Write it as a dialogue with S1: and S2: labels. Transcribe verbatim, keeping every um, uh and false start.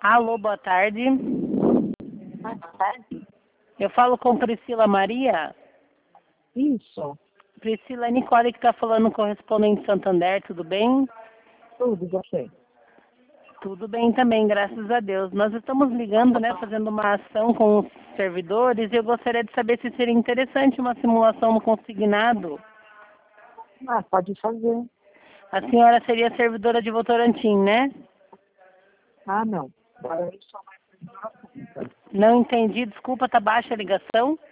S1: Alô, boa tarde.
S2: Boa tarde.
S1: Eu falo com Priscila Maria.
S2: Isso.
S1: Priscila, é Nicole que está falando, correspondente Santander, tudo bem?
S2: Tudo, você.
S1: Tudo bem também, graças a Deus. Nós estamos ligando, né, fazendo uma ação com os servidores e eu gostaria de saber se seria interessante uma simulação no consignado.
S2: Ah, pode fazer.
S1: A senhora seria servidora de Votorantim, né?
S2: Ah, não. Agora eu sou mais servidora pública.
S1: Não entendi, desculpa, tá baixa a ligação?